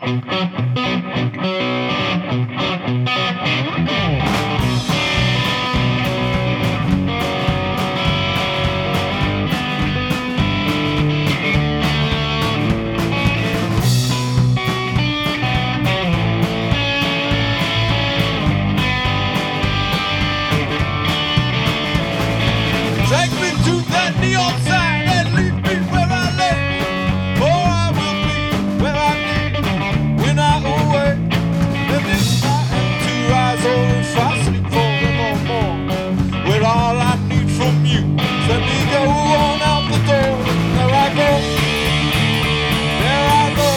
Take me to that neon sign and leave me where I lay. For I will be where I need when I awake. And if I am to rise or if I sleep forevermore, with all I need from you, let me go on out the door. There I go, there I go,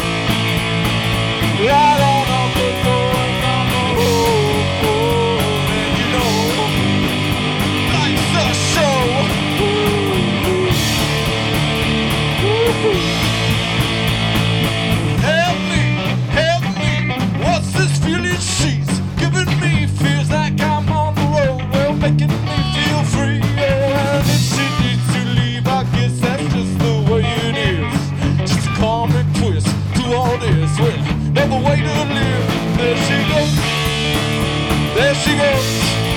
right on out the door and down the road. And you know, life's a show. Help me, what's this feeling she's giving me? Feels like I'm on the road, well, making me feel free. Yeah, and if she needs to leave, I guess that's just the way it is. Just a common twist to all this, well, another way to live. There she goes, there she goes.